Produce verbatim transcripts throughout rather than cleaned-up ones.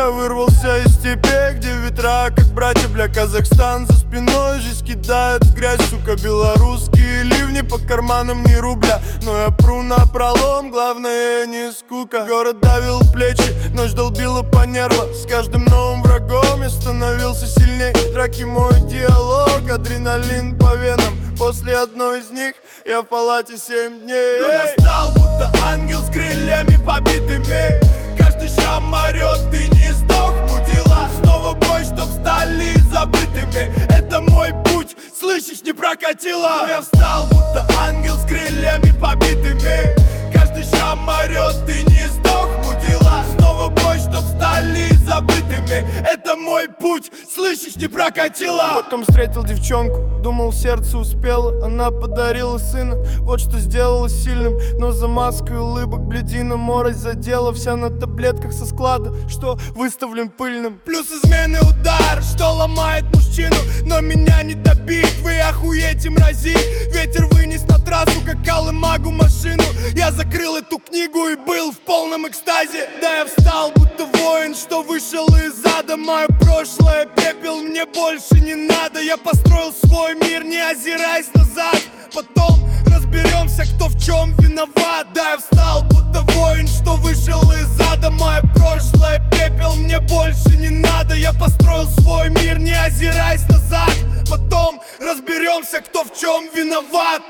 Я вырвался из степей, где ветра как братья, бля. Казахстан за спиной, жизнь кидает в грязь, сука. Белорусские ливни по карманам ни рубля, но я пру напролом, главное не скука. Город давил плечи, ночь долбила по нервам. С каждым новым врагом я становился сильней. Драки мой диалог, адреналин по венам. После одной из них я в палате семь дней. Но я стал будто ангел с крыльями побитыми. Каждый шрам орет, ты не сдох, мудила. Снова бой, чтоб стали забытыми. Это мой путь, слышишь, не прокатило. Но я встал будто ангел с крыльями побитыми. Каждый шрам орет, ты не сдох, мудила. Снова бой, чтоб стали забытыми. Это мой путь, слышишь, не прокатило. Потом встретил девчонку, думал, сердце успело. Она подарила сына, вот что сделала сильным. Но за маской улыбок блядина морось задела. Вся на таблетках со склада, что выставлен пыльным. Плюс измены удар, что ломает мужчину. Но меня не добить, вы охуете мрази. Ветер вынес на трассу, как колымагу машину. Я закрыл эту книгу и был в полном экстазе. Да, я встал, будто воин, что вышел из ада. Мое прошлое пепел, мне больше не надо. Я построил свой мир, не озираясь назад. Потом разберемся, кто в чем виноват. Да, я встал, будто воин, что вышел из ада. Мое прошлое пепел, мне больше не надо. Я построил свой мир, не озираясь назад. Потом разберемся, кто в чем виноват.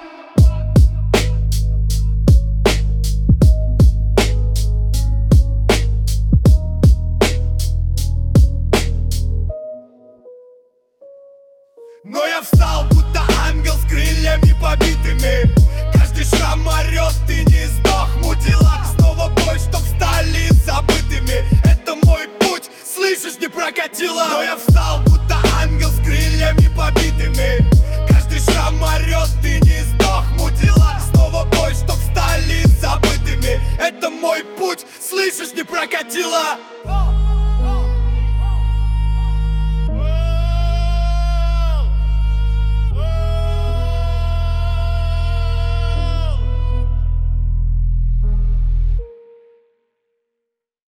Но я встал, будто ангел с крыльями побитыми. Каждый шрам орет, ты не сдох, мудила. Снова бой, чтоб стали забытыми. Это мой путь, слышишь, не прокатило. Но я